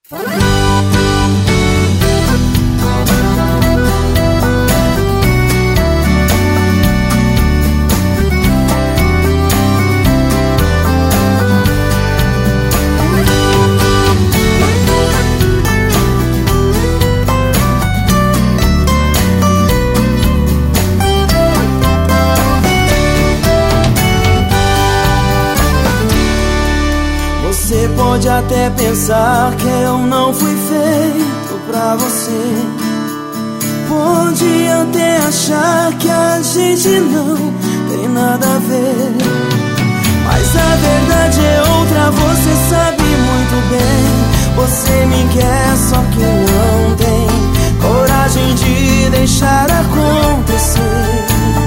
Você pode até pensar que eu não fui feito pra você. Pode até achar que a gente não tem nada a ver, mas a verdade é outra, você sabe muito bem. Você me quer, só que não tem coragem de deixar acontecer.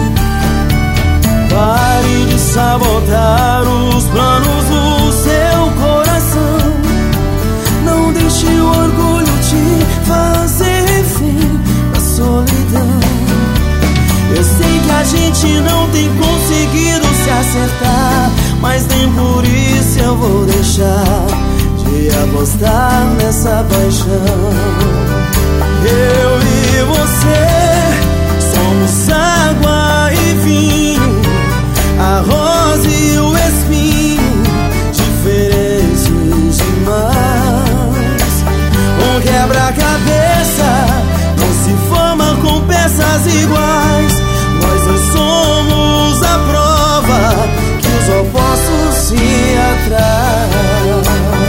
Pare de sabotar os planos do seu coração. Não deixe o orgulho te fazer refém da solidão. Eu sei que a gente não tem conseguido se acertar, mas nem por isso eu vou deixar de apostar nessa paixão. Eu e você somos água e vinho, a rosa e o espinho, diferentes demais. Um quebra-cabeça não se forma com peças iguais. Nós dois somos a prova que os opostos se atraem.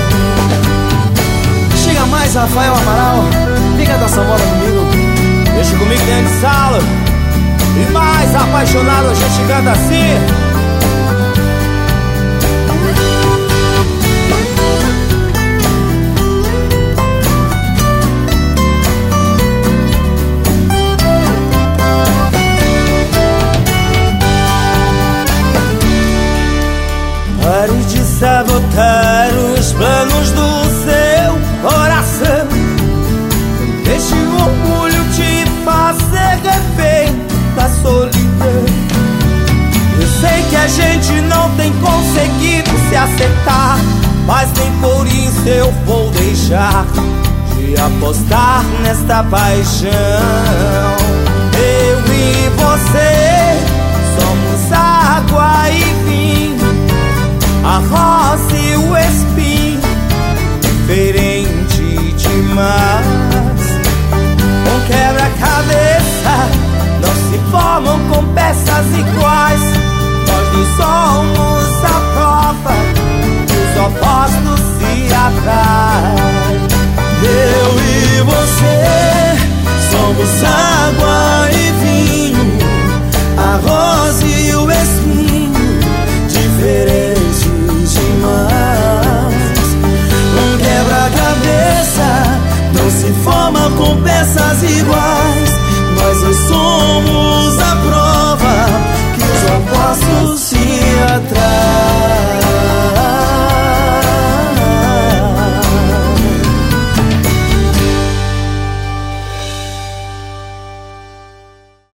Chega mais, Rafael Amaral, vem cantar essa moda comigo. Deixa comigo dentro de sala. E mais apaixonado a gente canta assim. Pare de sabotar os planos do seu coração. Deixe o orgulho te fazer refém da solidão. Eu sei que a gente não tem conseguido se acertar, mas nem por isso eu vou deixar de apostar nesta paixão. Eu e você somos água e vinho, a rosa e o espinho, diferente demais. Um quebra-cabeça não se formam com peças iguais. Nós dois somos a prova que os opostos se atraem. Eu e você somos água e vinho, a rosa e o espinho, diferentes demais. Um quebra-cabeça não se forma com peças iguais.